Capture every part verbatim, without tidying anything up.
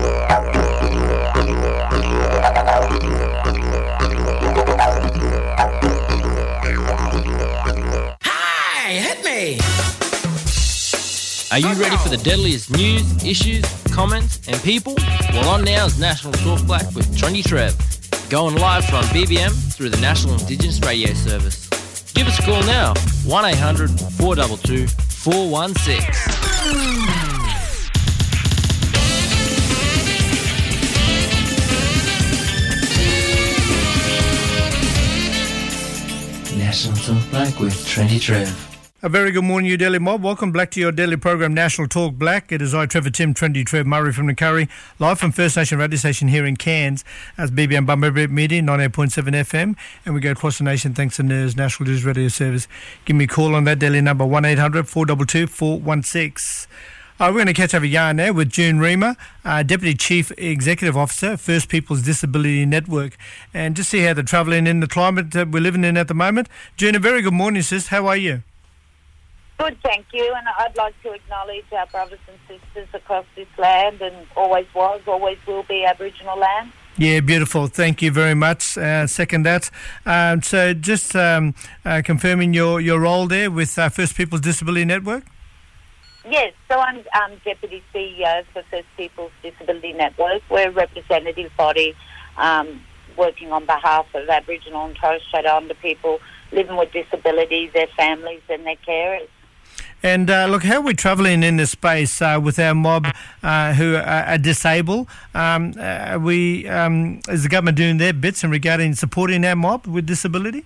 Hey, hit me! Are you ready for the deadliest news, issues, comments and people? Well, on now is National Talk Black with Trendy Trev, going live from B B M through the National Indigenous Radio Service. Give us a call now, one eight hundred four two two four one six. National Talk Black with Trendy Trev. A very good morning, you Daily Mob. Welcome back to your daily program, National Talk Black. It is I, Trevor Tim, Trendy Trev Murray from the Curry, live from First Nation Radio Station here in Cairns as B B M Bunbury Media, ninety-eight point seven F M. And we go across the nation thanks to N E R S National News Radio Service. Give me a call on that daily number, one eight hundred four two two four one six. Uh, we're going to catch up a yarn now with June Reamer, uh, Deputy Chief Executive Officer, First Peoples Disability Network, and just see how they're travelling in the climate that we're living in at the moment. June, a very good morning, sis. How are you? Good, thank you, and I'd like to acknowledge our brothers and sisters across this land, and always was, always will be Aboriginal land. Yeah, beautiful. Thank you very much. Uh, second that. Um, so just um, uh, confirming your, your role there with uh, First Peoples Disability Network? Yes, so I'm um, Deputy C E O for First Peoples Disability Network. We're a representative body um, working on behalf of Aboriginal and Torres Strait Islander people living with disabilities, their families and their carers. And uh, look, how are we travelling in this space uh, with our mob uh, who are, are disabled? Um, uh, we um, is the government doing their bits in regarding supporting our mob with disability?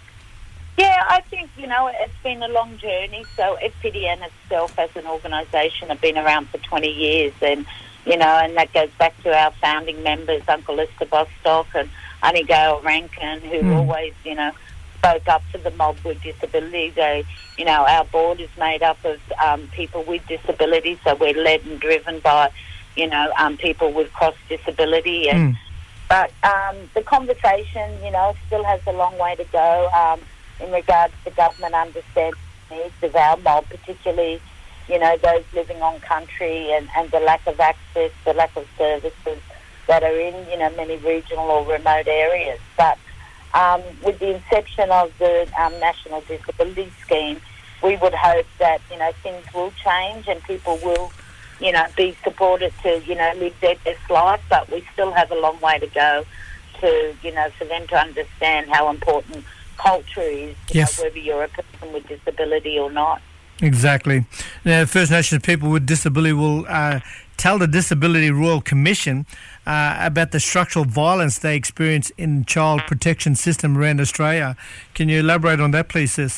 Yeah, I think, you know, it's been a long journey. So F P D N itself as an organisation have been around for twenty years, and, you know, and that goes back to our founding members, Uncle Lister Bostock and Annie Gale Rankin, who mm. always, you know, spoke up for the mob with disabilities. They, you know, our board is made up of um, people with disabilities, so we're led and driven by, you know, um, people with cross disability. And, mm. But um, the conversation, you know, still has a long way to go um, in regards to government understanding the needs of our mob, particularly, you know, those living on country and, and the lack of access, the lack of services that are in, you know, many regional or remote areas. But Um, with the inception of the um, National Disability Scheme, we would hope that, you know, things will change and people will, you know, be supported to, you know, live their best life, but we still have a long way to go to, you know, for them to understand how important culture is, you yes. know, whether you're a person with disability or not. Exactly. Now, First Nations people with disability will uh, tell the Disability Royal Commission uh, about the structural violence they experience in the child protection system around Australia. Can you elaborate on that, please, sis?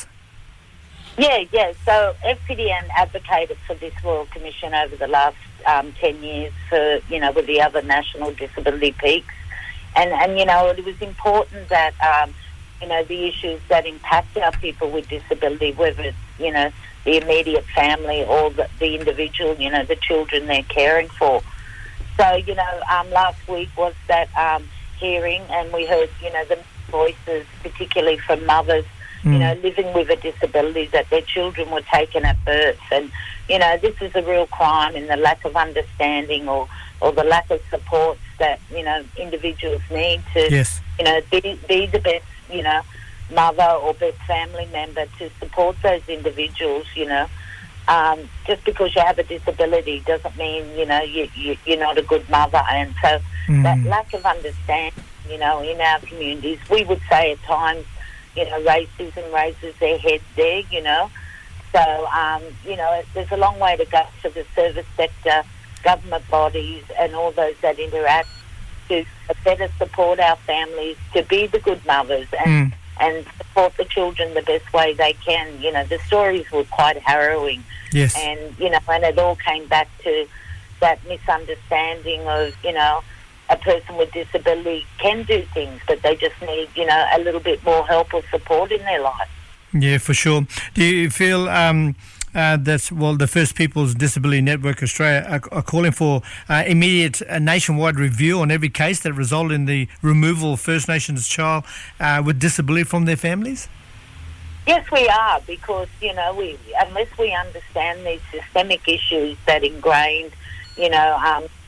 Yeah, yeah. So F P D N advocated for this Royal Commission over the last um, ten years for, you know, with the other national disability peaks. And, and you know, it was important that, um, you know, the issues that impact our people with disability, whether it's, you know, the immediate family or the, the individual, you know, the children they're caring for. So, you know, um, last week was that um, hearing, and we heard, you know, the voices, particularly from mothers, mm. you know, living with a disability, that their children were taken at birth. And, you know, this is a real crime in the lack of understanding or, or the lack of supports that, you know, individuals need to, yes. you know, be, be the best, you know, mother or best family member to support those individuals, you know. Um, just because you have a disability doesn't mean, you know, you, you, you're not a good mother. And so mm. that lack of understanding, you know, in our communities, we would say at times, you know, racism raises their heads there, you know. So, um, you know, there's a long way to go for the service sector, government bodies and all those that interact to better support our families, to be the good mothers and mm. and support the children the best way they can. You know, the stories were quite harrowing. Yes. And, you know, and it all came back to that misunderstanding of, you know, a person with disability can do things, but they just need, you know, a little bit more help or support in their life. Yeah, for sure. Do you feel um, uh, that, well, the First Peoples Disability Network Australia are, are calling for uh, immediate uh, nationwide review on every case that resulted in the removal of First Nations child uh, with disability from their families? Yes, we are, because, you know, we unless we understand these systemic issues that ingrained, you know, um,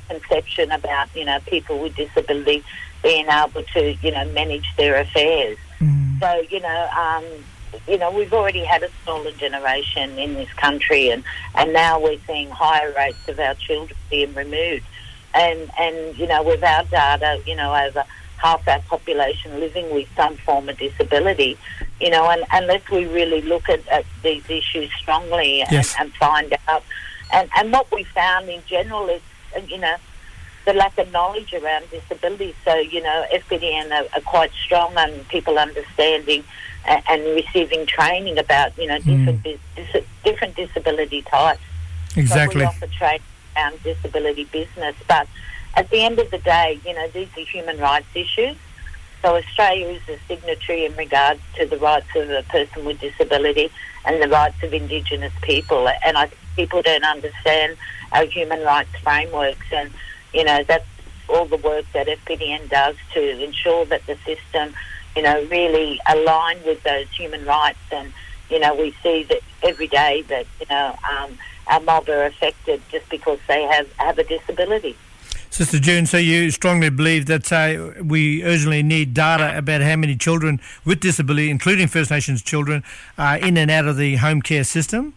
misconception about, you know, people with disability being able to, you know, manage their affairs. Mm. So, you know, um, you know, we've already had a stolen generation in this country, and, and now we're seeing higher rates of our children being removed. And, and, you know, with our data, you know, over half our population living with some form of disability, you know, and unless we really look at, at these issues strongly and, yes. and find out. And, and what we found in general is, you know, the lack of knowledge around disability. So, you know, F P D N are, are quite strong on people understanding and, and receiving training about, you know, different mm. dis- different disability types. Exactly. So we offer training around disability business. But at the end of the day, you know, these are human rights issues. So Australia is a signatory in regards to the rights of a person with disability and the rights of Indigenous people. And I think people don't understand our human rights frameworks, and, you know, that's all the work that F P D N does to ensure that the system, you know, really align with those human rights. And, you know, we see that every day that, you know, um, our mob are affected just because they have, have a disability. Sister June, so you strongly believe that uh, we urgently need data about how many children with disability, including First Nations children, are in and out of the home care system?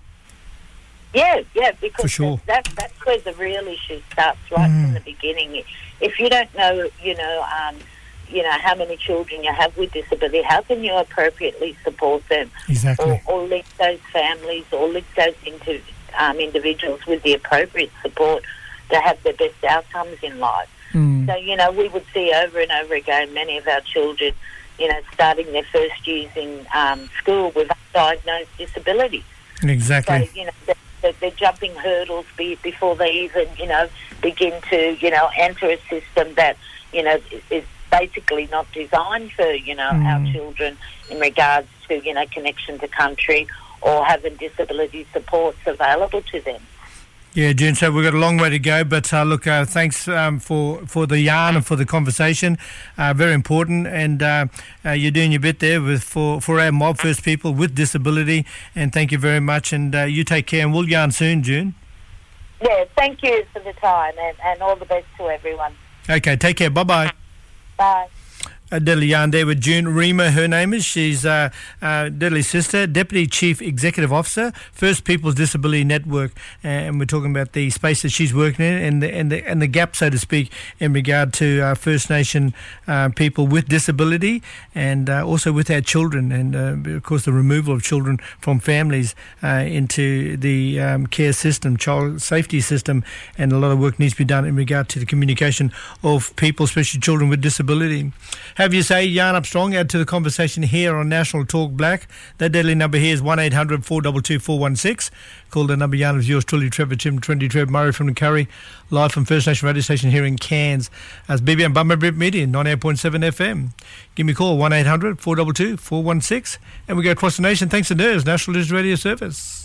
Yeah, yeah, because For sure. that, that's where the real issue starts, right Mm. from the beginning. If you don't know, you know, um, you know, how many children you have with disability, how can you appropriately support them? Exactly. Or, or link those families or link those into um, individuals with the appropriate support to have the best outcomes in life. Mm. So, you know, we would see over and over again many of our children, you know, starting their first years in um, school with undiagnosed disabilities. Exactly. So, you know, they're, they're jumping hurdles be, before they even, you know, begin to, you know, enter a system that, you know, is basically not designed for, you know, Mm. our children in regards to, you know, connection to country or having disability supports available to them. Yeah, June, so we've got a long way to go, but uh, look, uh, thanks um, for, for the yarn and for the conversation. Uh, very important, and uh, uh, you're doing your bit there with for, for our mob first people with disability, and thank you very much, and uh, you take care, and we'll yarn soon, June. Yeah, thank you for the time, and, and all the best to everyone. Okay, take care, bye-bye. Bye. A deadly yarn there with June Rima, her name is. She's uh, uh, Deadly's sister, Deputy Chief Executive Officer, First People's Disability Network, and we're talking about the space that she's working in and the and the, and the gap, so to speak, in regard to uh, First Nation uh, people with disability, and uh, also with our children, and uh, of course the removal of children from families uh, into the um, care system, child safety system, and a lot of work needs to be done in regard to the communication of people, especially children with disability. Have you say, yarn up strong, add to the conversation here on National Talk Black. That deadly number here is one eight hundred four two two four one six. Call the number, yarn of yours truly, Trevor Tim, twenty Trev Murray from the Curry, live from First Nation radio station here in Cairns as B B M Bumblebee Media, ninety-eight point seven F M. Give me a call, one eight hundred four two two four one six, and we go across the nation thanks to N E R S, National Digital Radio Service.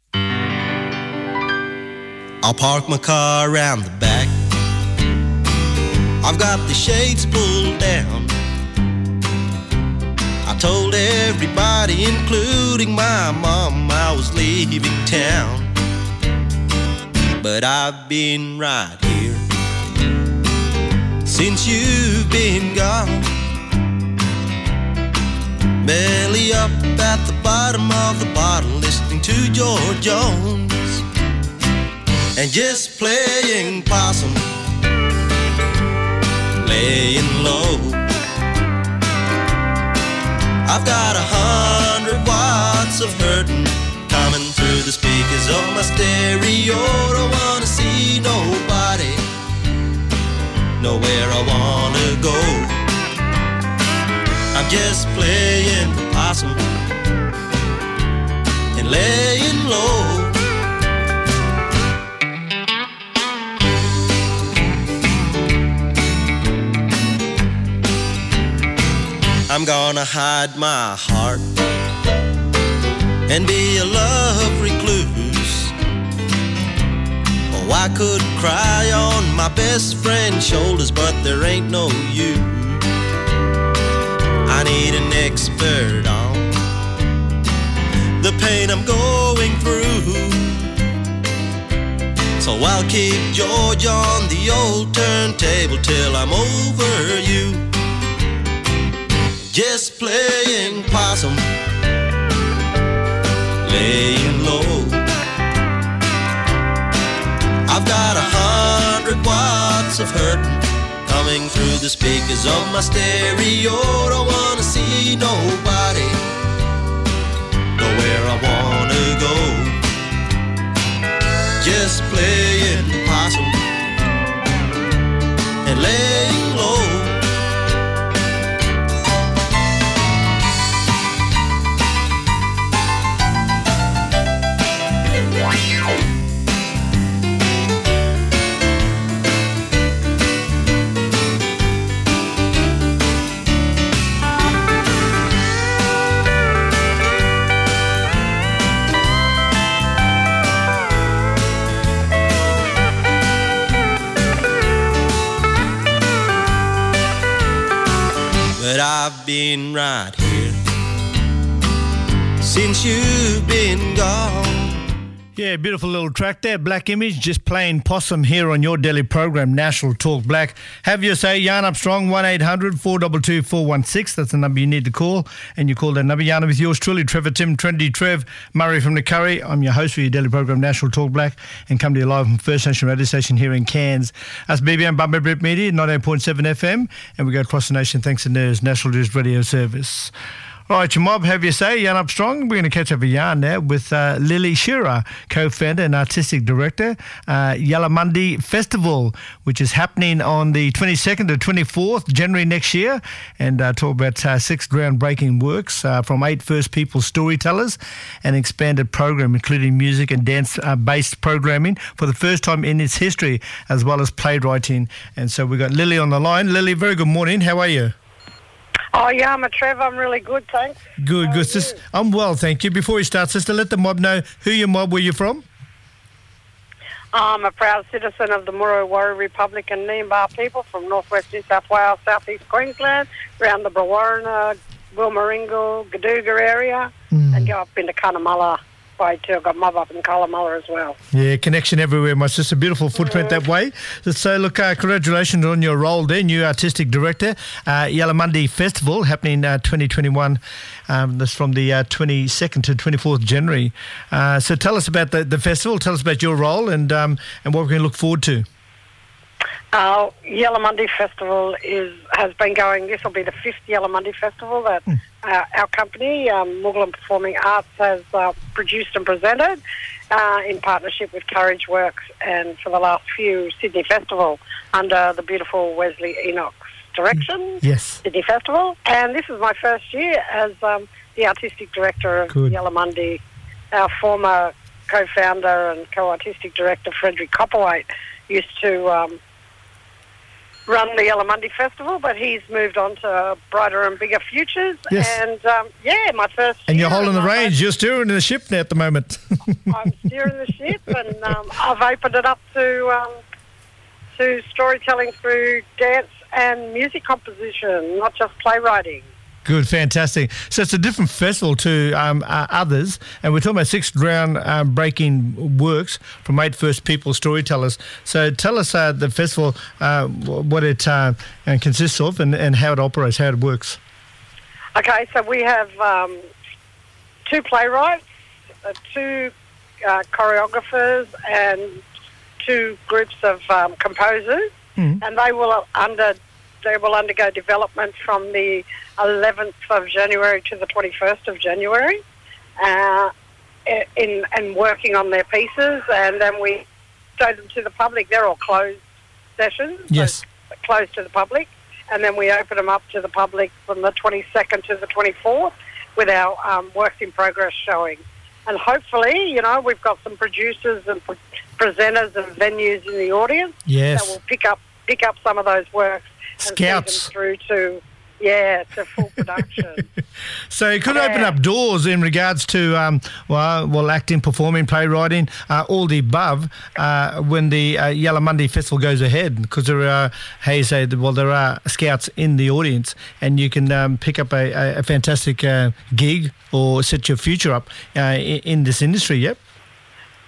I'll park my car around the back. I've got the shades pulled down. I told everybody, including my mom, I was leaving town. But I've been right here since you've been gone. Belly up at the bottom of the bottle, listening to George Jones and just playing possum, laying low. I've got a hundred watts of hurting coming through the speakers of my stereo. Don't wanna see nobody, nowhere I wanna go. I'm just playing the possum and laying low. I'm gonna hide my heart and be a love recluse. Oh, I could cry on my best friend's shoulders, but there ain't no use. I need an expert on the pain I'm going through. So I'll keep George on the old turntable till I'm over you. Just playing possum, laying low. I've got a hundred watts of hurtin' coming through the speakers of my stereo. Don't wanna see nobody, know where I wanna go. Just playing possum and laying low. But I've been right here since you've been gone. Yeah, beautiful little track there. Black Image, just playing possum here on your daily program, National Talk Black. Have your say, Yarn Up Strong, one eight hundred four two two four one six. That's the number you need to call. And you call that number. Yarn Up with yours truly, Trevor Tim, Trendy Trev, Murray from the Curry. I'm your host for your daily program, National Talk Black, and come to you live from First Nation Radio Station here in Cairns. That's B B M Bumper Brett Media, ninety-eight point seven F M, and we go across the nation thanks to N E R S, National News Radio Service. Right, your mob, have your say, Yarn Up Strong. We're going to catch up a yarn now with uh, Lily Shearer, co-founder and artistic director, uh, Yalamundi Festival, which is happening on the twenty-second to twenty-fourth January next year, and uh, talk about uh, six groundbreaking works uh, from eight First People storytellers, an expanded program including music and dance-based uh, programming for the first time in its history, as well as playwriting. And so we've got Lily on the line. Lily, very good morning. How are you? Oh, yeah, I'm a Trevor. I'm really good, thanks. Good, How good. are you? Sis, I'm well, thank you. Before we start, sister, let the mob know who your mob, where you're from. I'm a proud citizen of the Murray Warri Republic and Niambar people from northwest New South Wales, southeast Queensland, around the Brewarrina, Wilmaringal, Gaduga area, mm. and go up into Cunnamulla way too. I've got mob up in Cunnamulla as well. Yeah, connection everywhere, my sister. Beautiful footprint mm. that way. So, look, uh, congratulations on your role there, new artistic director. Uh, Yalamundi Festival happening uh, twenty twenty-one. Um, that's from the uh, twenty-second to twenty-fourth January. Uh, so tell us about the, the festival. Tell us about your role and um, and what we're going to look forward to. Uh, Yalamundi Festival is has been going. This will be the fifth Yalamundi Festival that mm. uh, our company, um, Moogahlin Performing Arts, has uh, produced and presented uh, in partnership with Courage Works, and for the last few Sydney Festival under the beautiful Wesley Enoch's direction. Yes, Sydney Festival, and this is my first year as um, the artistic director of Good. Yalamundi. Our former co-founder and co-artistic director Frederick Copperwaite used to Um, run the Yalamundi Festival, but he's moved on to brighter and bigger futures. Yes. And, um, yeah, my first And year, you're holding the and reins. You're steering the ship now at the moment. I'm steering the ship, and um, I've opened it up to um, to storytelling through dance and music composition, not just playwriting. Good, fantastic. So it's a different festival to um, uh, others, and we're talking about six ground-breaking um, works from eight First People storytellers. So tell us uh, the festival, uh, what it uh, consists of and, and how it operates, how it works. Okay, so we have um, two playwrights, uh, two uh, choreographers, and two groups of um, composers, mm. and they will under they will undergo development from the eleventh of January to the twenty-first of January, uh, in and working on their pieces, and then we show them to the public. They're all closed sessions, yes, so closed to the public, and then we open them up to the public from the twenty-second to the twenty-fourth with our um, works in progress showing. And hopefully, you know, we've got some producers and pre- presenters and venues in the audience yes. that will pick up pick up some of those works and Scouts. see them through to yeah to full production. So it could yeah. open up doors in regards to um, well, well, acting, performing, playwriting, uh, all the above uh, when the uh, Yalamundi Festival goes ahead, because there are, how you say, well, there are scouts in the audience, and you can um, pick up a, a, a fantastic uh, gig or set your future up uh, in, in this industry. Yep.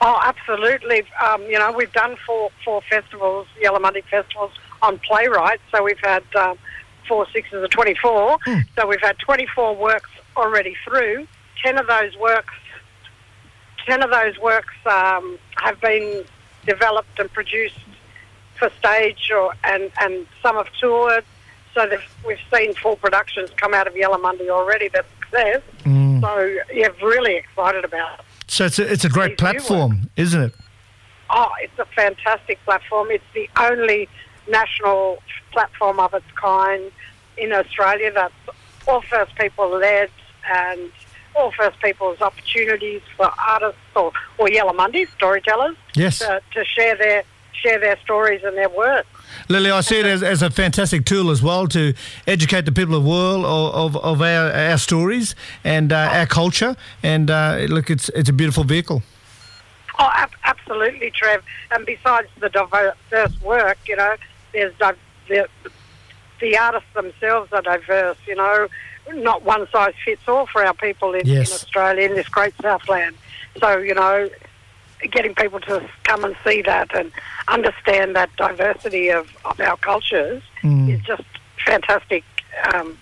Oh, absolutely. Um, you know, we've done four four festivals, Yalamundi festivals, on playwrights. So we've had um, four sixes of twenty-four. Mm. So we've had twenty-four works already through. Ten of those works, ten of those works um, have been developed and produced for stage, or and, and some have toured. So we've seen full productions come out of Yalamundi already. That's success. Mm. So yeah, really excited about it. So it's a, it's a great platform, isn't it? Oh, it's a fantastic platform. It's the only national platform of its kind in Australia that's all First People led and all First People's opportunities for artists or, or Yalamundi storytellers yes. to, to share their share their stories and their work. Lily, I see it as, as a fantastic tool as well to educate the people of the world of, of, of our, our stories and uh, our culture. And uh, look, it's it's a beautiful vehicle. Oh, ab- absolutely, Trev. And besides the diverse work, you know, there's di- the, the artists themselves are diverse. You know, not one size fits all for our people in, yes. in Australia, in this great Southland. So, you know, getting people to come and see that and understand that diversity of, of our cultures mm. is just fantastic um,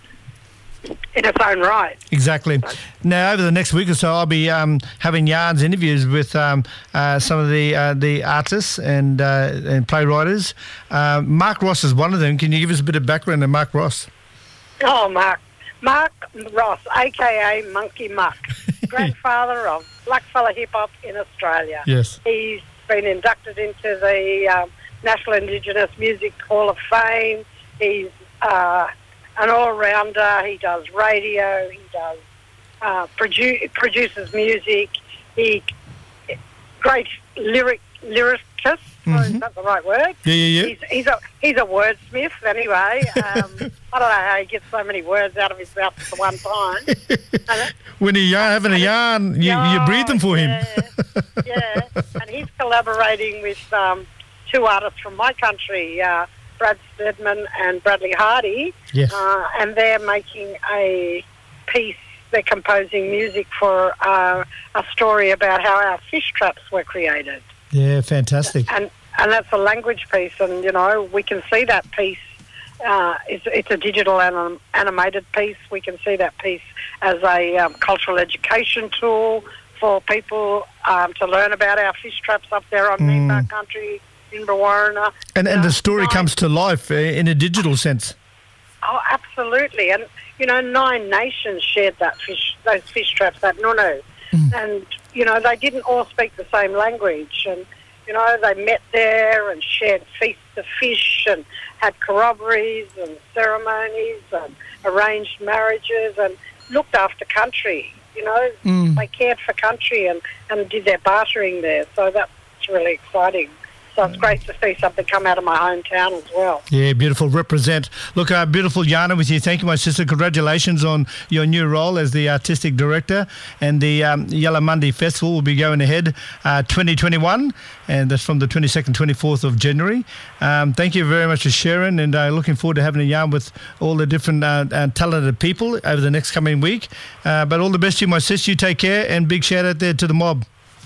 in its own right. Exactly. So, now, over the next week or so, I'll be um, having yarns interviews with um, uh, some of the uh, the artists and uh, and playwrights. Uh, Mark Ross is one of them. Can you give us a bit of background on Mark Ross? Oh, Mark. Mark Ross, a k a. Monkey Muck, grandfather of blackfella hip-hop in Australia. Yes. He's been inducted into the um, National Indigenous Music Hall of Fame. He's uh, an all-rounder. He does radio. He does uh, produ- produces music. He great lyric lyricist. Mm-hmm. Is that the right word? Yeah, yeah, yeah. He's, he's a he's a wordsmith anyway. Um, I don't know how he gets so many words out of his mouth at one time. When he's having a yarn, you, oh, you breathe them for yeah, him. yeah, and he's collaborating with um, two artists from my country, uh, Brad Stedman and Bradley Hardy. Yes. Uh, and they're making a piece. They're composing music for uh, a story about how our fish traps were created. Yeah, fantastic. And and that's a language piece, and you know we can see that piece. Uh, it's, it's a digital anim- animated piece. We can see that piece as a um, cultural education tool for people um, to learn about our fish traps up there on mm. Meanbar country in Brewarrina. And and uh, the story nine, comes to life uh, in a digital sense. Oh, absolutely. And you know, nine nations shared that fish, those fish traps, that nunu, mm. and you know, they didn't all speak the same language, and, you know, they met there and shared feasts of fish and had corroborees and ceremonies and arranged marriages and looked after country, you know. Mm. They cared for country and, and did their bartering there, so that's really exciting. So it's great to see something come out of my hometown as well. Yeah, beautiful. Represent. Look, uh, beautiful Yana with you. Thank you, my sister. Congratulations on your new role as the artistic director. And the um, Yalamundi Festival will be going ahead uh, twenty twenty-one, and that's from the twenty-second, twenty-fourth of January. Um, thank you very much for sharing, and uh, looking forward to having a yarn with all the different uh, uh, talented people over the next coming week. Uh, but all the best to you, my sister. You take care, and big shout out there to the mob.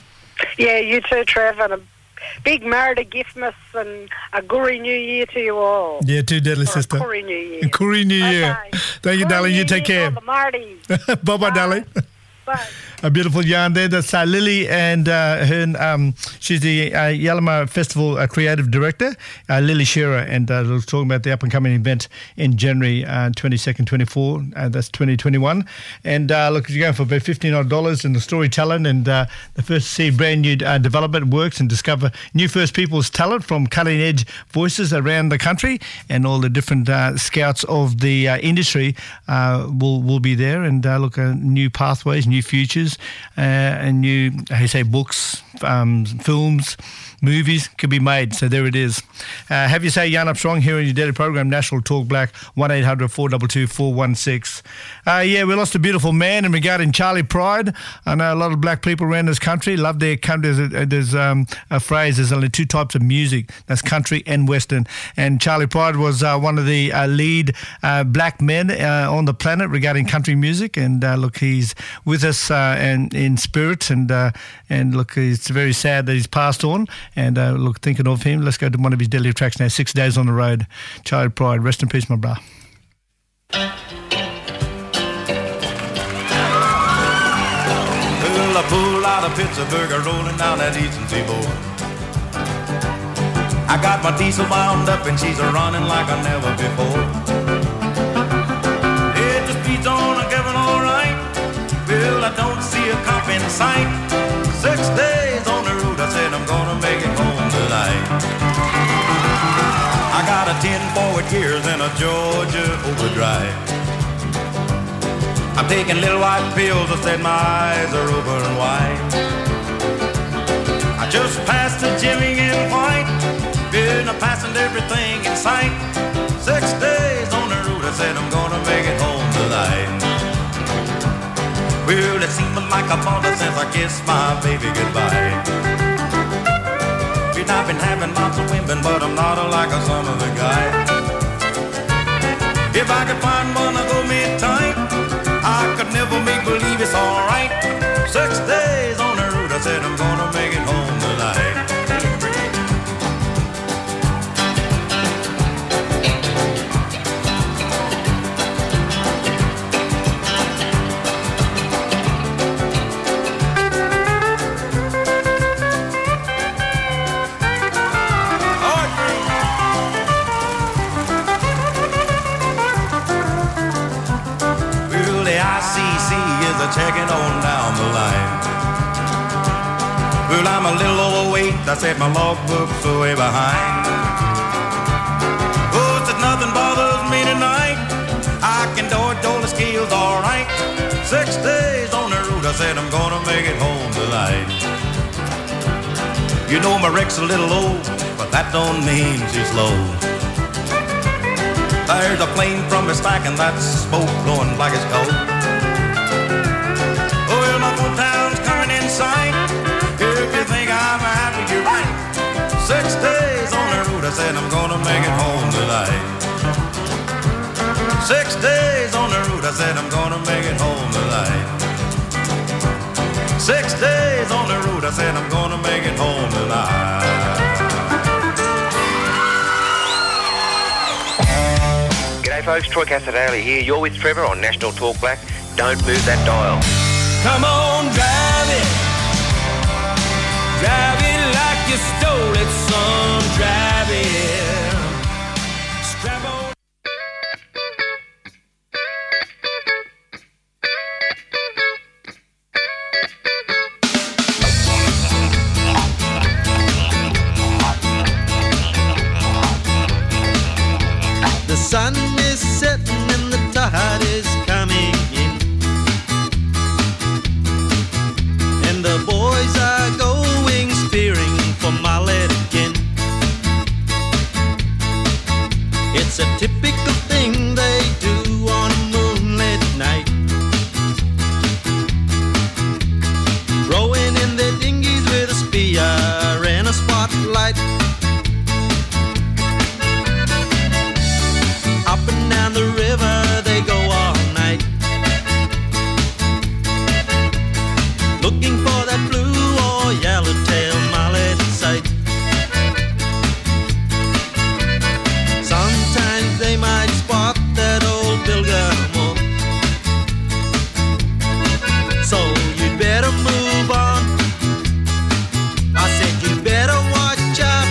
Yeah, you too, Trev, and a big Marita Giftmas and a Guri New Year to you all. Yeah, too deadly, or sister. A Kuri New Year. Kuri New Year. Okay. Thank you, Kuri darling. New You take Year care. for the Marty. Bye-bye, Bye. darling. Bye. A beautiful yarn there. That's uh, Lily, and uh, her, um, she's the uh, Yalama Festival uh, creative director, uh, Lily Shearer, and uh, we're talking about the up-and-coming event in January uh, twenty-second, twenty-fourth. Uh, that's twenty twenty-one. And uh, look, you're going for about fifteen odd dollars in the storytelling, and uh, the first to see brand new uh, development works and discover new First Peoples talent from cutting-edge voices around the country, and all the different uh, scouts of the uh, industry uh, will will be there, and uh, look, uh, new pathways, new futures. Uh, and new, how you say, books, um, films, movies can be made. So there it is. Uh, have you say Yarn Up Strong here in your daily program, National Talk Black, one eight hundred four two two four one six. Uh, yeah, we lost a beautiful man in regarding Charlie Pride. I know a lot of black people around this country love their country. There's, a, there's um, a phrase, there's only two types of music. That's country and Western. And Charlie Pride was uh, one of the uh, lead uh, black men uh, on the planet regarding country music. And uh, look, he's with us uh, and in spirit. And uh, and look, it's very sad that he's passed on. And uh, look, thinking of him, let's go to one of his deadly tracks now, Six Days on the Road. Charlie Pride, rest in peace, my brother. Well, I pulled out of Pittsburgh, rolling down that eastern seaboard. I got my diesel wound up and she's running like I never before. It just beats on, I'm getting all right. Well, I don't see a cop in sight. Six days on the road, I said I'm gonna make it home tonight. I got a ten forward gears and a Georgia overdrive. I'm taking little white pills, I said my eyes are open wide. I just passed the Jimmy in white, been a passing everything in sight. Six days on the road, I said I'm gonna make it home tonight. Well, it seemed like a month since I kissed my baby goodbye. And I've been having lots of women, but I'm not like a some other guy. If I could find one to go me tight, I could never make believe it's alright. Six days on the road, I said I'm gonna make it home tonight. Checking on down the line. Well, I'm a little overweight, I said my logbook's way behind. Oh, said nothing bothers me tonight. I can do it, all the skills alright. Six days on the road, I said I'm gonna make it home tonight. You know my wreck's a little old, but that don't mean she's slow. There's a plane from a stack and that smoke blowing like it's cold. Town's coming in sight. If you think I'm happy, you're right. Six days on the road, I said I'm gonna make it home tonight. Six days on the road, I said I'm gonna make it home tonight. Six days on the road, I said I'm gonna make it home tonight. G'day folks, Troy Casadale here. You're with Trevor on National Talk Black. Don't move that dial. Come on, drive it. Drive it like you stole it, son. Drive it. Strap on. The sun is setting and the tide is coming in. The boys are going spearing for mullet again. It's a typical thing they do on a moonlit night. Rowing in their dinghies with a spear and a spotlight. Up and down the river they go all night, looking for that blue or yellowtail mullet sight. Sometimes they might spot that old Bilgermo. So you'd better move on. I said you better watch out.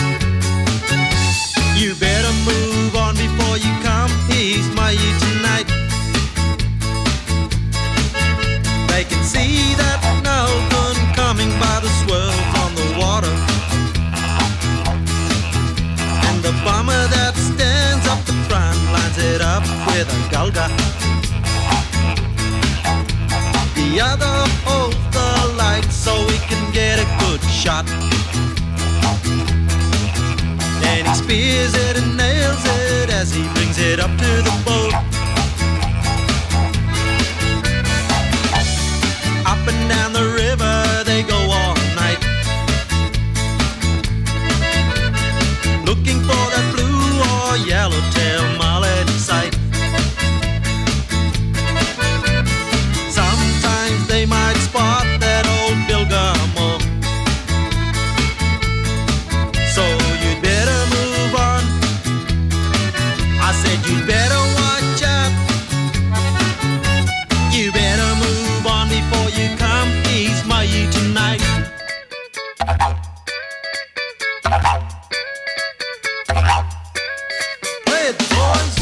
You better move on before you come ease my ear tonight. They can see that Nelson coming by the swirls on the water, and the bomber that stands up the front lines it up with a gulga. The other holds the light so we can get a good shot. spears it and nails it as he brings it up to the boat. Up and down the river they go all night, looking for that blue or yellowtail mullet in sight. Sometimes they might spot that old Bilgamo, so you'd better move on. I said you'd better watch out. You better move on before you come ease my you tonight. Play it, boys.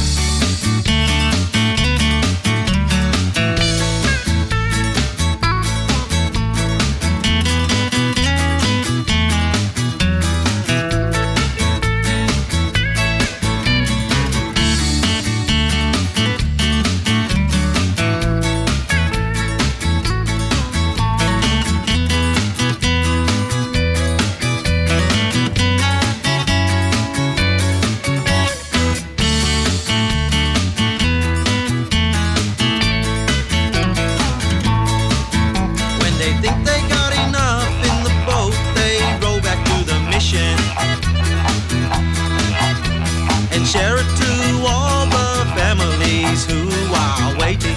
Share it to all the families who are waiting.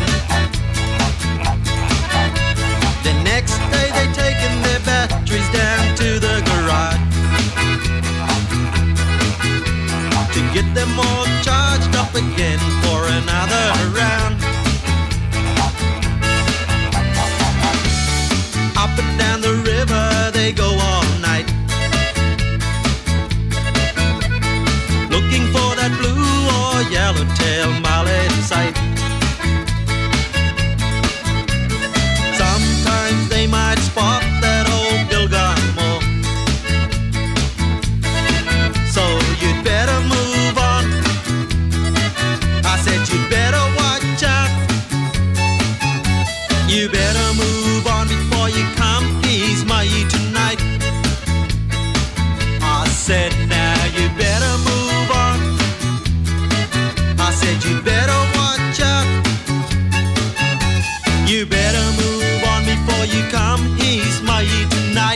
The next day they taken their batteries down to the garage to get them all charged up again for another round. Up and down the river they go all night, looking for that blue or yellowtail mullet in sight. Sometimes they might spot that old Bilgamo, so you'd better move on. I said you'd better watch out. You better move on before you come ease my you tonight. I said now you better move on. I said you better watch out. You better move on before you come ease my you tonight.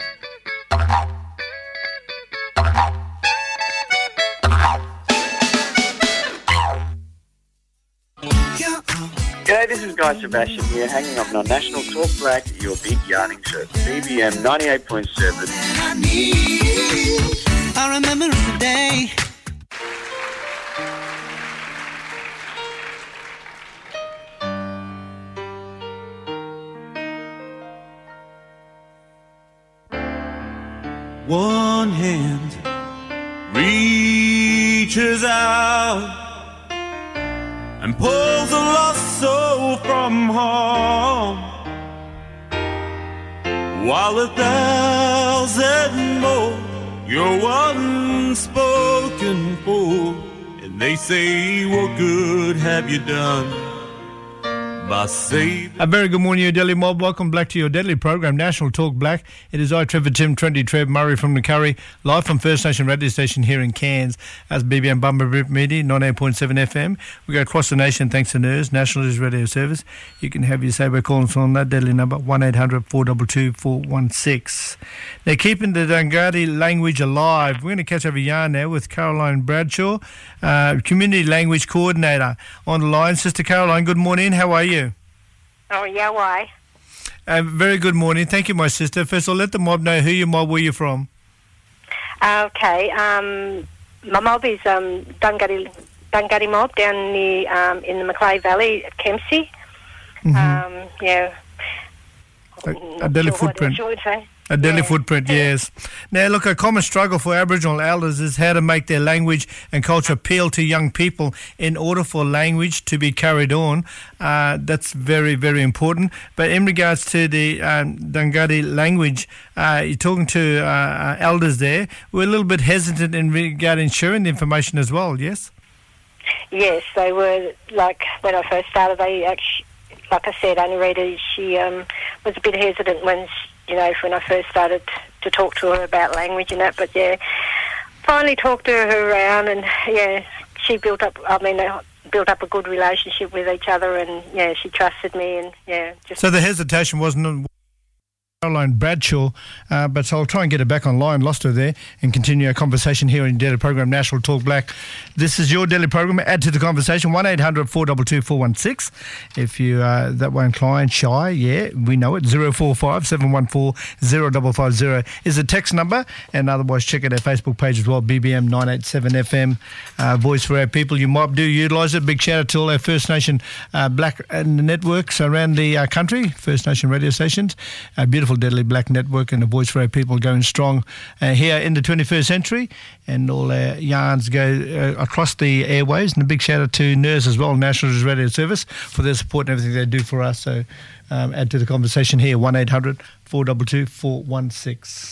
G'day, this is Guy Sebastian here, hanging on on National Talk Black, your big yarning show, B B M ninety-eight point seven. I remember the day. One hand reaches out and pulls a lost soul from home, while a thousand more you're unspoken for, and they say, what good have you done by saving? A very good morning, your Delhi mob. Welcome back to your Deadly program, National Talk Black. It is I, Trevor Tim, Trendy Trev, Murray from the Curry, live from First Nation radio station here in Cairns as B B M Bumblebee Media, ninety-eight point seven F M. We go across the nation thanks to N E R S, National News Radio Service. You can have your say by calling us on that Deadly number, one eight hundred four two two four one six. They're keeping the Dungari language alive. We're going to catch up a yarn now with Caroline Bradshaw, uh, Community Language Coordinator on the line. Sister Caroline, good morning. How are you? Oh, yeah, why? Uh, very good morning. Thank you, my sister. First of all, let the mob know who you mob, where you're from. Okay. Um, my mob is um, Dungari, Dungari mob down near, um, in the Macleay Valley at Kempsey. Mm-hmm. Um, yeah. A, a Delhi sure footprint. What I should say. A Delhi yeah. footprint, yes. Now, look, a common struggle for Aboriginal elders is how to make their language and culture appeal to young people in order for language to be carried on. Uh, that's very, very important. But in regards to the um, Dungari language, uh, you're talking to uh, elders there. We're a little bit hesitant in regarding sharing the information as well, yes? Yes, they were, like, when I first started, they actually, like I said, Annie Rita, she um, was a bit hesitant when, you know, when I first started to talk to her about language and that, but yeah, finally talked to her around, and yeah, she built up. I mean, they built up a good relationship with each other, and yeah, she trusted me, and yeah, just. So the hesitation wasn't Caroline Bradshaw, uh, but so I'll try and get her back online. Lost her there, and continue our conversation here in Daily Program National Talk Black. This is your daily program. Add to the conversation one eight hundred four two two four one six. If you uh, that way inclined, shy, yeah, we know it. Zero four five seven one four zero five five zero is a text number, and otherwise check out our Facebook page as well. B B M nine eight seven F M, uh, voice for our people. You might do utilise it. Big shout out to all our First Nation uh, Black uh, networks around the uh, country. First Nation radio stations. Uh, beautiful. Deadly Black Network and the Voice for Our People going strong uh, here in the twenty-first century, and all our yarns go uh, across the airways. And a big shout out to N E R S as well, National Radio Service, for their support and everything they do for us. So um, add to the conversation here, one eight hundred four two two four one six.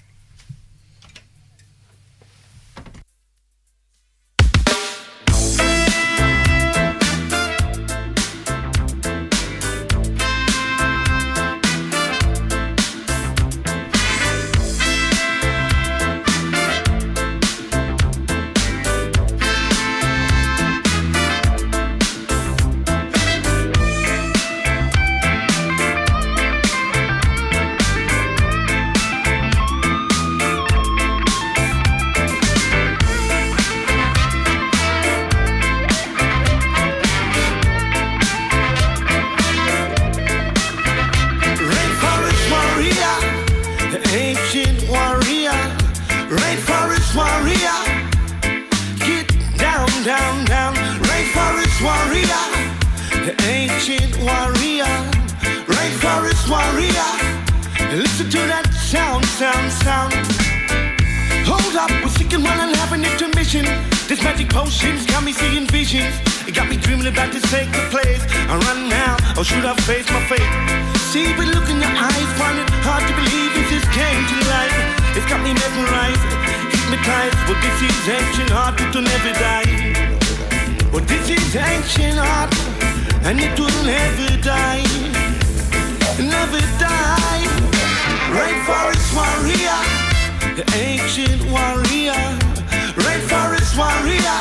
Listen to that sound, sound, sound. Hold up, we're seeking while I'm having intermission. This magic potion's got me seeing visions. It got me dreaming about this sacred place. I run now, or should I face my fate? See, but look in your eyes, find it hard to believe this just came to life. It's got me mesmerized, hypnotized. Well, this is ancient art, it will never die. Well, this is ancient art, and it will never die. Never die. Rainforest warrior, the ancient warrior. Rainforest warrior,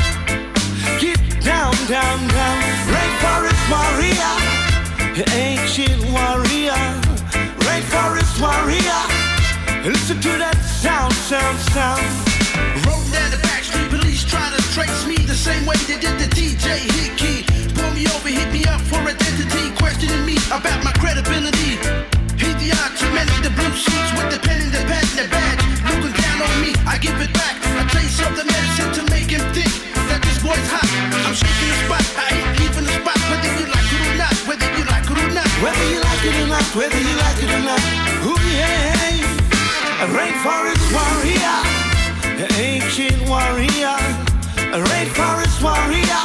get down, down, down. Rainforest warrior, the ancient warrior. Rainforest warrior, listen to that sound, sound, sound. Rolling down the back street, police trying to trace me the same way they did the D J Hickey. Pull me over, hit me up for identity, questioning me about my credibility. He's the archer, man in the blue sheets with the pen in the pad and the badge. Looking down on me, I give it back. I taste of the medicine to make him think that this boy's hot. I'm shaking the spot, I ain't leaving the spot, whether you like it or not, whether you like it or not. Whether you like it or not, whether you like it or not. Ooh yeah, a rainforest warrior, an ancient warrior, a rainforest warrior.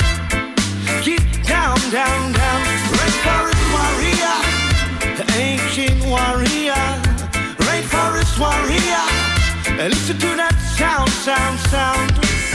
Get down, down, down, rainforest warrior, the ancient warrior, rainforest warrior. Listen to that sound, sound, sound.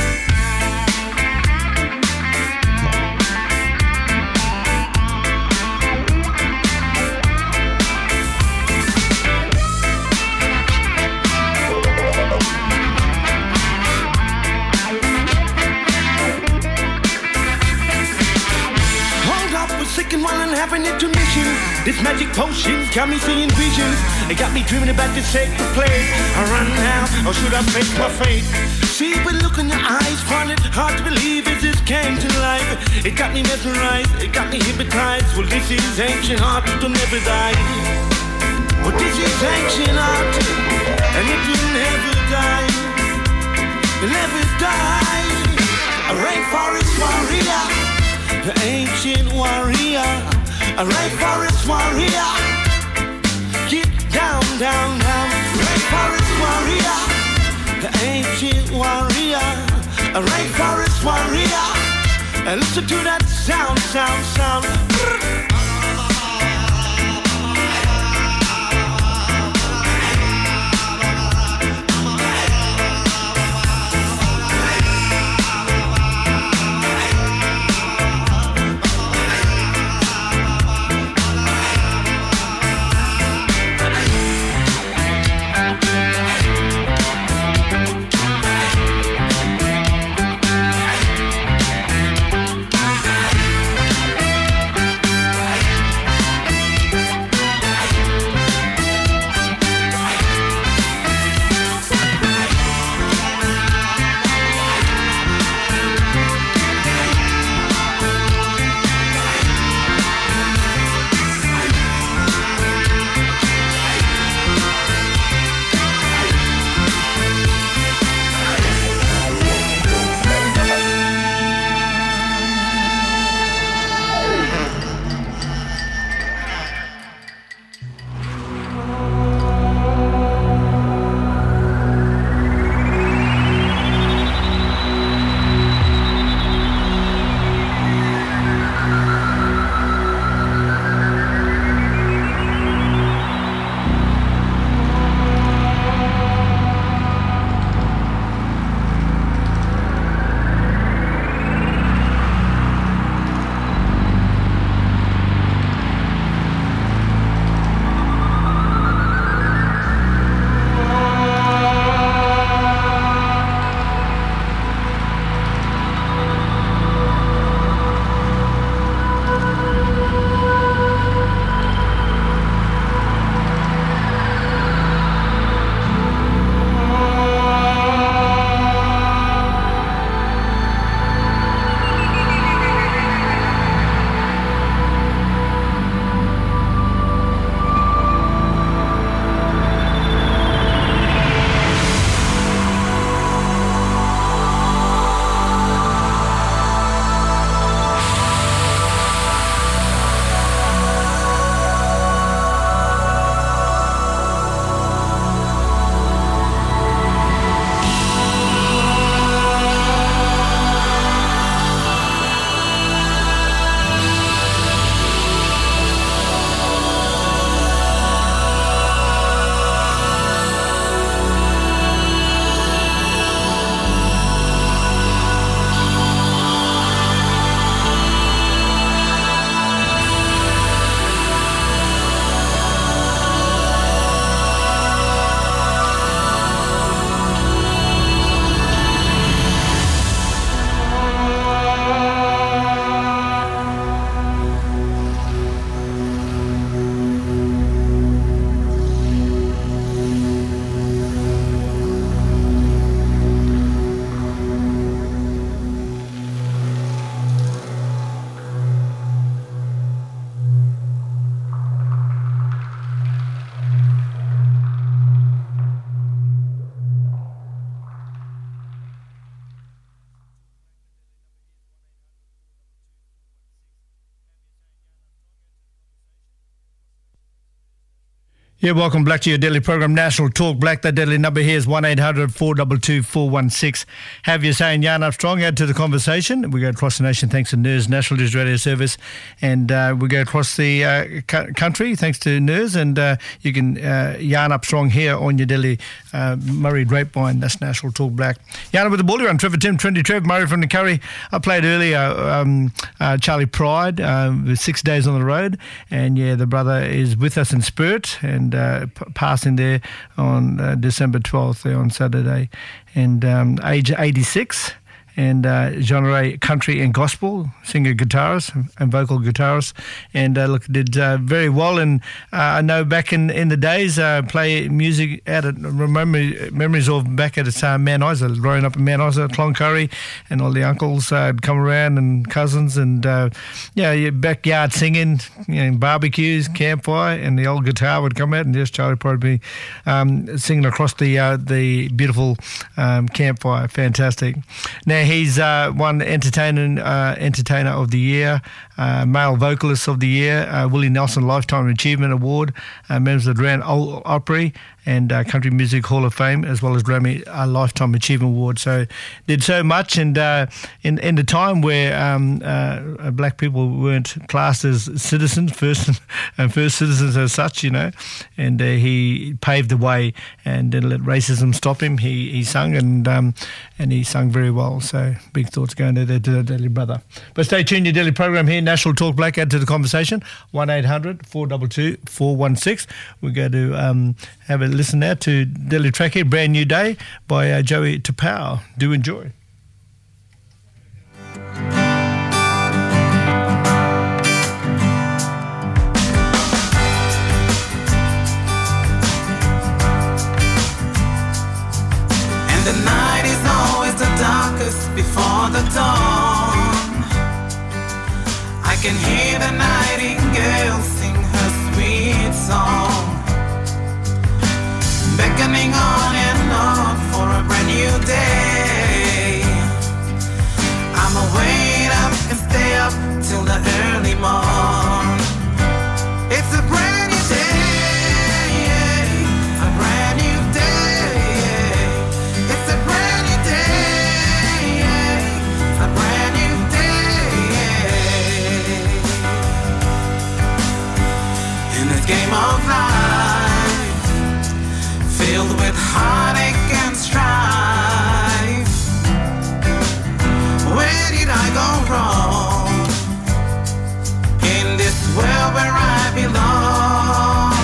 Second while I'm having intermission. This magic potion's got me seeing visions. It got me dreaming about this sacred place. I run now, or should I face my fate? See, but look in your eyes, find it hard to believe as this came to life. It got me mesmerized, it got me hypnotized. Well, this is ancient art, it will never die. Well, this is ancient art, and it will never die. Never die. A rainforest warrior, the ancient warrior, a rainforest warrior. Get down, down, down. Rainforest warrior, the ancient warrior, a rainforest warrior. And listen to that sound, sound, sound. Yeah, welcome back to your daily program, National Talk Black. That deadly number here is one eight hundred four two two four one six. Have your say in Yarn Up Strong. Add to the conversation. We go across the nation thanks to N I R S, National News Radio Service. And uh, we go across the uh, cu- country thanks to N I R S. And uh, you can uh, Yarn Up Strong here on your daily uh, Murray Grapevine. That's National Talk Black. Yarn Up with the ball around. Trevor Tim, Trendy Trev, Murray from the Curry. I played earlier um, uh, Charlie Pride uh, with Six Days on the Road. And yeah, the brother is with us in spirit. And Uh, p- passing there on uh, December twelfth there on Saturday, and um, age eighty-six, and uh, genre country and gospel singer, guitarist and vocal guitarist, and uh, look, did uh, very well. And uh, I know back in, in the days, uh, play music out at remember memories of back at uh, Mount Isa, growing up in Mount Isa, Cloncurry, and all the uncles uh, would come around and cousins, and uh, yeah, your backyard singing, you know, barbecues, campfire, and the old guitar would come out, and just Charlie probably um, singing across the uh, the beautiful um, campfire. Fantastic. Now he's uh, won entertainer uh, entertainer of the year, uh, male vocalist of the year, uh, Willie Nelson Lifetime Achievement Award, uh, members of the Grand Ole Opry and uh, Country Music Hall of Fame, as well as Grammy uh, Lifetime Achievement Award. So did so much, and uh, in in the time where um, uh, black people weren't classed as citizens, first and first citizens as such, you know, and uh, he paved the way and didn't let racism stop him. He he sung and um, and he sung very well. So big thoughts going there to the Daily Brother. But stay tuned, your daily program here, National Talk Black. Add to the conversation, one eight hundred four two two four one six. We're going to um, have a listen now to Daily Track here, Brand New Day by uh, Joey Tapau. Do enjoy. And the night is always the darkest before the dawn. I can hear the nightingale sing her sweet song, beckoning on and on for a brand new day. I'ma wait up and stay up till the early morn. It's a brand new day, a brand new day. It's a brand new day, a brand new day. In this game of life, filled with heartache and strife, where did I go wrong? In this world where I belong,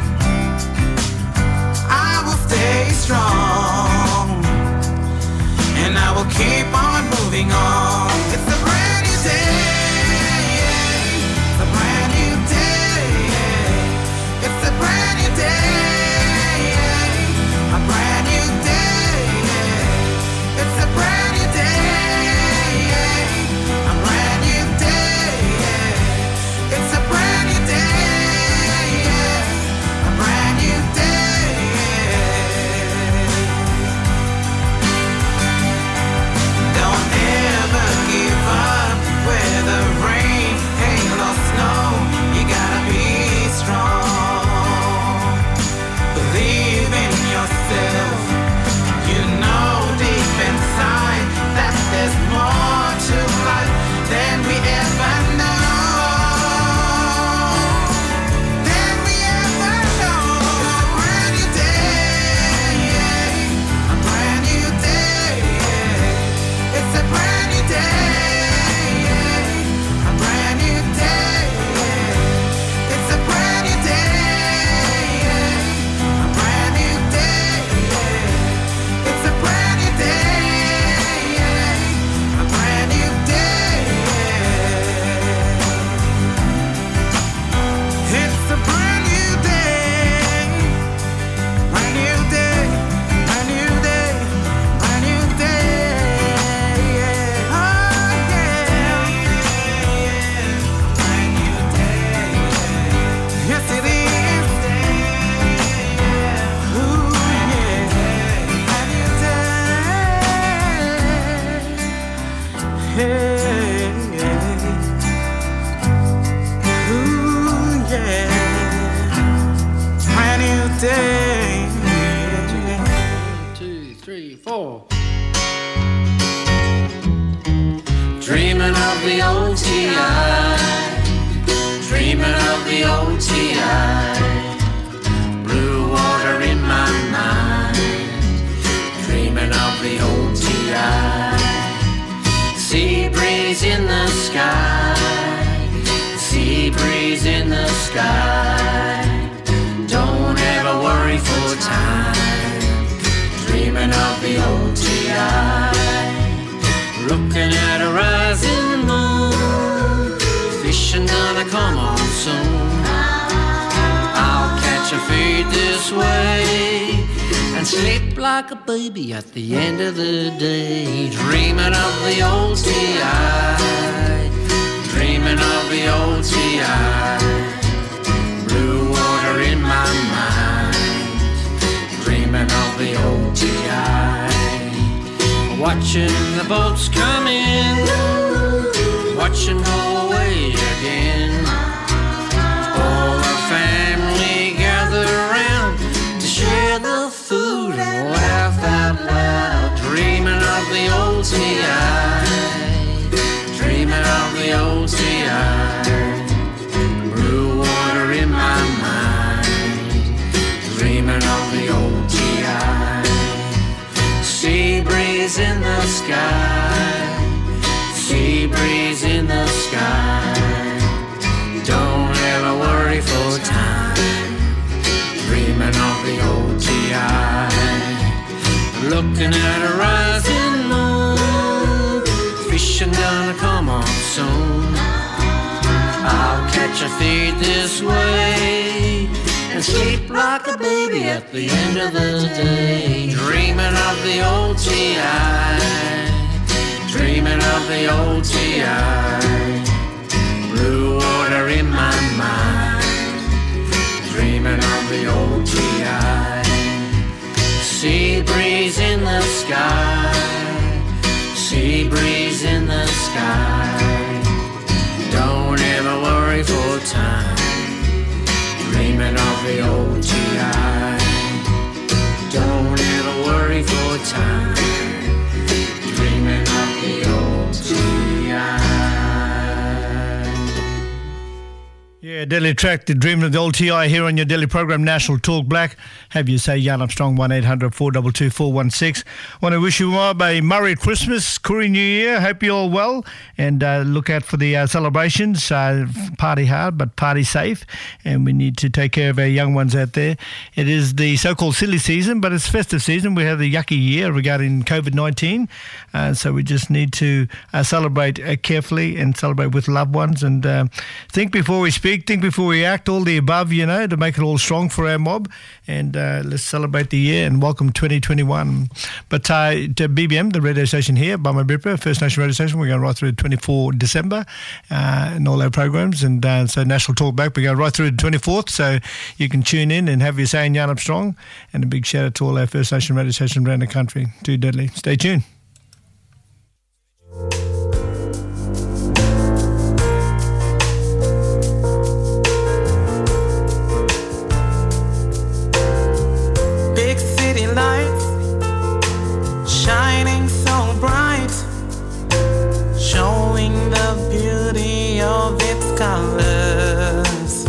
I will stay strong, and I will keep on moving on. It's a brand new day, it's a brand new day, it's a brand new day, a brand new day. It's a brand new day, a brand new day. It's a brand new day, a brand new day. Don't ever give up where the rain, hail or snow. You gotta be strong. Believe in yourself. You know deep inside that there's more to life than we ever know. Than we ever know. It's a brand new day, a brand new day. It's a brand new day, a brand new day. It's a brand new day, a brand new day. It's a brand new day, a brand new day. It's a brand new day, brand new day, brand new day, brand new day. Oh yeah, brand new day. Yes it is. Ooh yeah, brand new day. Hey, ooh yeah, brand new day. One, two, three, four. Dreaming of the O T I, dreaming of the O T I, blue water in my mind, dreaming of the O T I, sea breeze in the sky, sea breeze in the sky, don't ever worry for time, dreaming of the O T I. Looking at a rising moon, fishing gonna come on soon. I'll catch a feed this way and sleep like a baby at the end of the day. Dreaming of the O T I, dreaming of the O T I, blue water in my mind, dreaming of the O T I. Watching the boats come in, watching go away again. All the family gather round to share the food and laugh out loud. Dreaming of the O T I, dreaming of the O T I, blue water in my mind, dreaming of the O T I. Sea breeze in the sky, sea breeze in the sky, don't ever worry for time, dreaming of the O T I. Looking at a rising moon, fishing gonna come on soon. I'll catch a feed this way and sleep like a baby at the end of the day. Dreaming of the O T I, dreaming of the O T I, blue water in my mind, dreaming of the O T I. Sea breeze in the sky, sea breeze in the sky, don't ever worry for time, dreaming of the O T I, don't ever worry for time, dreaming of the O T I. Yeah, Daily Track, the Dreaming of the O T I here on your daily program, National Talk Black. Have you say Jan Armstrong, one eight hundred four two two four one six. Want to wish you all a Merry Christmas, Koori New Year. Hope you're all well and uh, look out for the uh, celebrations. Uh, party hard, but party safe. And we need to take care of our young ones out there. It is the so-called silly season, but it's festive season. We have the yucky year regarding COVID nineteen. Uh, so we just need to uh, celebrate uh, carefully and celebrate with loved ones and uh, think before we speak, think before we act, all the above, you know, to make it all strong for our mob. And uh, let's celebrate the year and welcome twenty twenty-one. But uh, to B B M, the radio station here, Bama Bripper, First Nation radio station, we're going right through to twenty-fourth of December uh, in all our programs. And uh, so National Talk Back, we're going right through to twenty-fourth. So you can tune in and have your say in Jan Armstrong. And a big shout out to all our First Nation radio stations around the country. Too deadly. Stay tuned. Big city lights shining so bright, showing the beauty of its colors.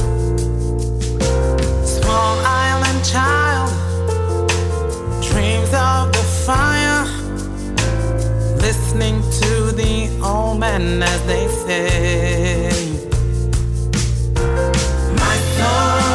Small island child dreams of the fire, listening to the old men as they say, my soul.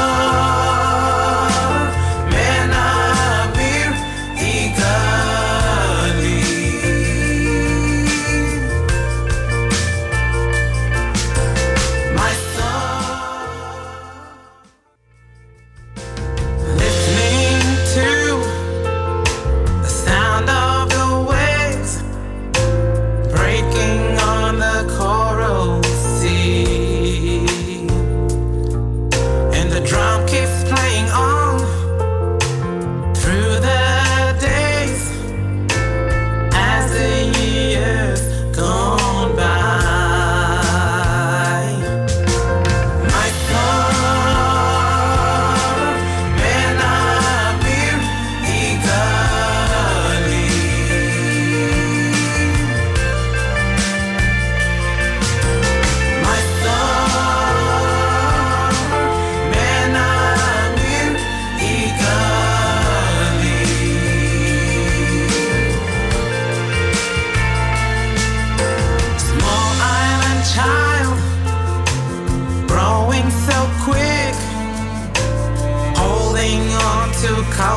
Breaking on the corals,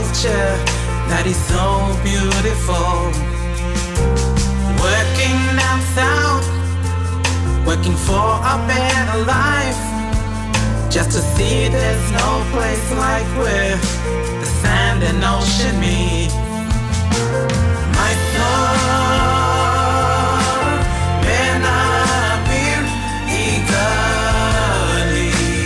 culture that is so beautiful. Working down south, working for a better life, just to see there's no place like where the sand and ocean meet. My soul, menabir igali.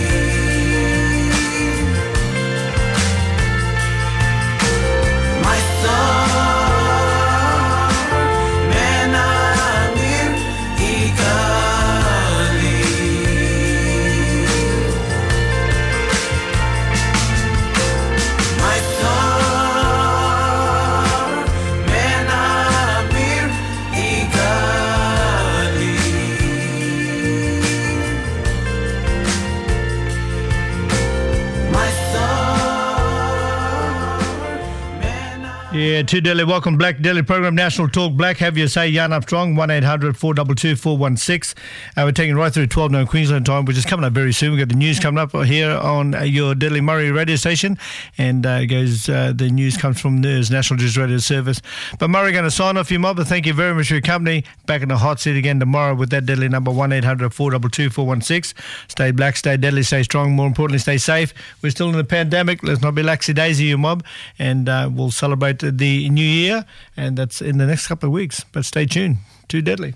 My soul, menabir igali. My soul, menabir igali. My Yeah, to Delhi. Welcome, Black Delhi program, National Talk Black. Have your say, Jan Armstrong, one eight hundred four two two four one six. Uh, we're taking right through twelve noon Queensland time, which is coming up very soon. We've got the news coming up here on uh, your Delhi Murray radio station. And uh, it goes, uh, the news comes from N I R S, National News Radio Service. But Murray, going to sign off, you mob. But thank you very much for your company. Back in the hot seat again tomorrow with that Delhi number, one eight hundred four two two four one six. Stay black, stay deadly, stay strong. More importantly, stay safe. We're still in the pandemic. Let's not be laxy-daisy, you mob. And uh, we'll celebrate the new year. And that's in the next couple of weeks. But stay tuned. Too Deadly.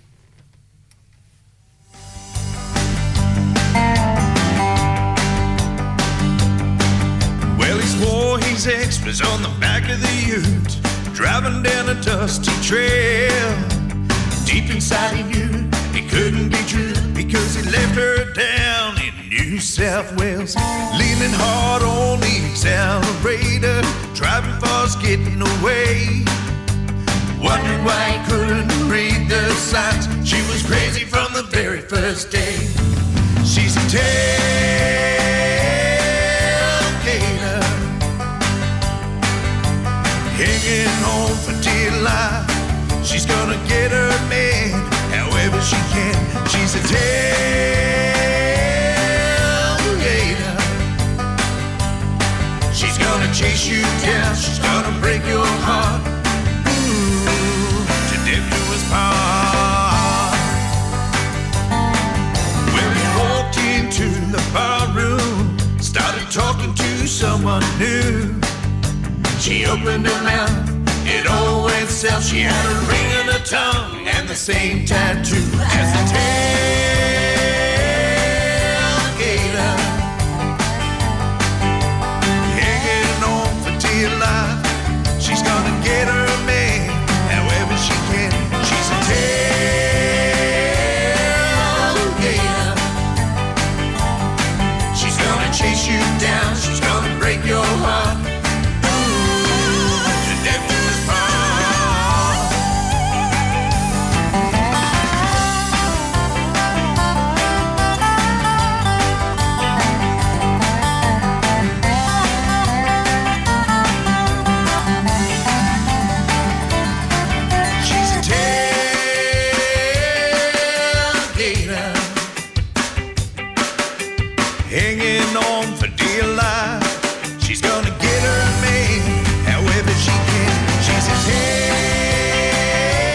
Well, he swore his ex was on the back of the ute, driving down a dusty trail. Deep inside he knew it couldn't be true, because he left her down in New South Wales, leaning hard on the accelerator, driving fast, getting away. Wondering why he couldn't read the signs. She was crazy from the very first day. She's a tailgater, hanging on for dear life. She's gonna get her man however she can. She's a tailgater. She's gonna chase you down. She's gonna break your heart. When we walked into the bar room, started talking to someone new. She opened her mouth, it all went south. She had a ring on her tongue and the same tattoo as the tailgater, hanging on for dear life. She's gonna get her man however she can. She's a tailgater. She's gonna chase you down. She's gonna break your heart. Ooh, to death do us hanging on for dear life. She's gonna get her man however she can. She's a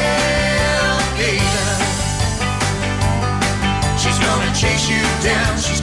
tailgater. She's gonna chase you down. She's